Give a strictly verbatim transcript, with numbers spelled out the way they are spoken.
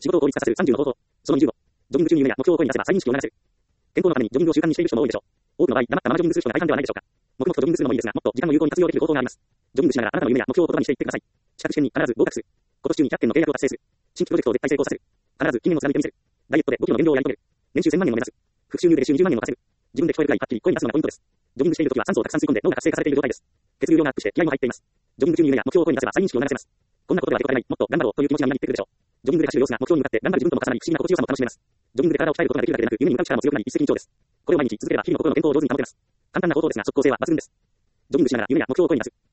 仕事を効率化させるさんじゅうの方法。そのにじゅうご。ジョギング中に夢や目標を声に出せば再認識を促せる。健康のためにジョギングを習慣にしている人も多いでしょう。多くの場合、黙ったままジョギングする人が大半ではないでしょうか。黙々とジョギングするのもいいですが、もっと時間を有効に活用できる方法があります。ジョギングしながらあなたの夢や目標を言葉にしていってください。資格試験に必ず合格する。今年中にひゃっけんの契約を達成する。新規プロジェクトを絶対成功させる。必ず記念を貫いてみせる。ダイエットでごキロの減量をやり遂げる。年収せんまんえんを目指す。副収入で週にじゅうまんえんを稼ぐ。自分で聞こえるくらいはっきり声に出すのがポイントです。ジョギングしているときは酸素をたくさん吸い込んで脳が活性化されている状態です。血流量がアップして気合も入っています。ジョギング中に夢や目標を声に出せば再認識を促せます。こんなことでは結果がない、もっと頑張ろうという気持ちがみなぎってくるでしょう。ジョギングで走る様子が目標に向かって頑張る自分とも重なり不思議な心地よさも楽しめます。ジョギングで体を鍛えることができるだけでなく、夢に向かう力も強くなり一石二鳥です。これを毎日続ければ日々の心の健康を上手に保てます。簡単な行動ですが即効性は抜群です。ジョギングしながら夢や目標を声に出す。